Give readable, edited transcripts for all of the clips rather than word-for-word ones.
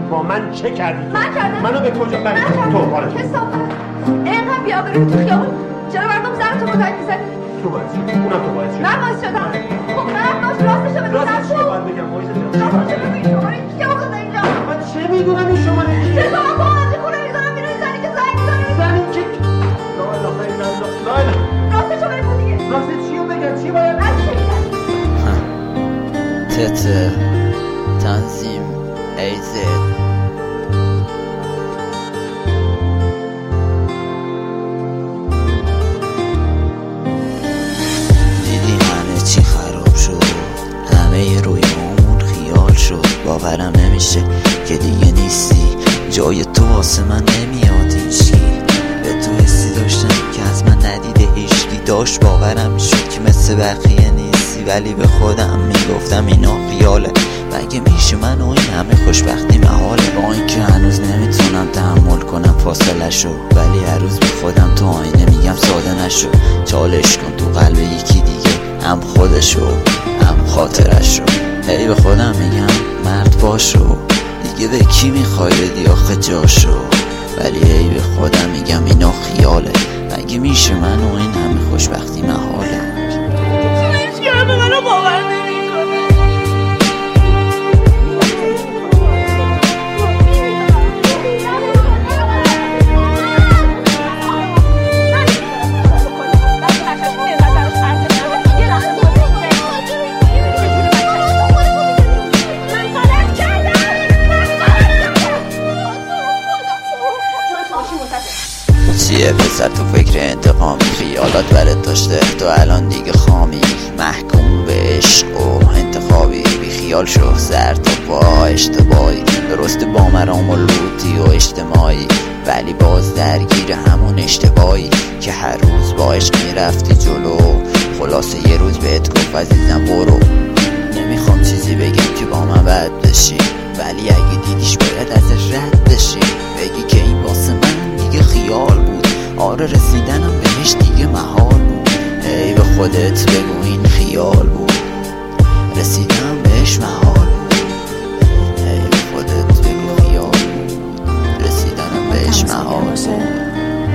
با من چه کردی؟ من کردم؟ منو به کجا بردی؟ تو باره کسافت اینقدر بیابرو تو خیابون چرا مردم زن تو مزاحم میزنی؟ تو باعث شدی؟ اونم تو باعث شدی؟ من باعث شدم خب منم باش راستشو بگم راستش چیه باید بگم مویزه جان؟ راستشو بگو این شماره کی آورده اینجا؟ من چه میدونم این شماره کیه؟ چه من با آنجی خونه میزنم بیرون زنی که زنگ میزنی زنی که لا اله الا الله راستشو بگو دیگه راستش چیو بگم چی باید؟ من چه میگم؟ تته تنظیم ایزد دیدی همه چی خراب شد، همه روی مامون خیال شد. باورم نمیشه که دیگه نیستی، جای تو واسه من نمیاد هیچکی. به تو حسی داشتم که از من ندیده هیچکی. داشت باورم میشد که مثل بقیه نیستی، ولی به خودم میگفتم اینا خیاله. مگه میشه من و این همه خوشبختی محاله؟ با اینکه هنوز نمیتونم تحمل کنم فاصله شو، ولی هر روز به خودم تو آینه میگم ساده نشو. چالش کن تو قلب یکی دیگه، هم خودشو هم خاطرشو. هی به خودم میگم مرد باشو، دیگه به کی میخوای بدی آخه جاشو؟ ولی هی به خودم میگم اینا خیاله. مگه میشه من و این همه خوشبختی محاله؟ هیچ گرم منو باور نمیکنه. چیه پسر تو فکر انتقامی؟ خیالات برات داشته تو الان دیگه خامی، محکوم به عشق و انتخابی. بی خیال شو سر تا پا اشتباهی، درست با مرام و لوتی و اجتماعی، ولی باز درگیر همون اشتباهی که هر روز با عشق میرفتی جلو. خلاصه یه روز بهت گفت عزیزم برو. نمیخوام چیزی بگم که با من بد بشی، ولی اگه دیدیش باید ازش رد بشی. بگی که این واسه من دیگه خیال بود، آره رسیدنم بهش دیگه محال بود. ای به خودت بگو این خیال بود، رسیدنم بهش محال بود. ای به خودت بگو خیال بود، رسیدنم بهش محال بود.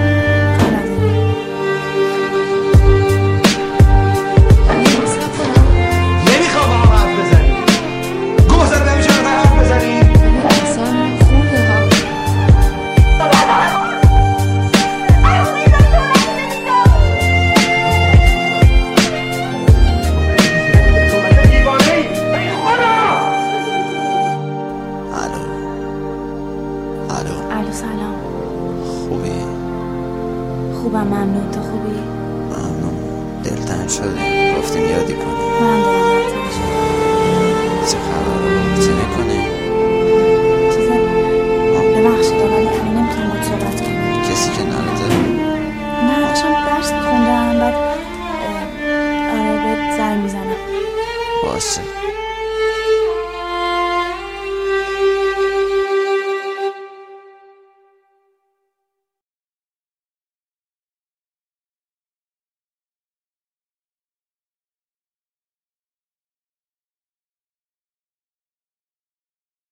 الو سلام. خوبی؟ خوبم ممنون. تو خوبی؟ ممنون. دلتنگ شدی گفتیم یادی کنی. من دلم دلتنگ شد. چه خبر؟ چه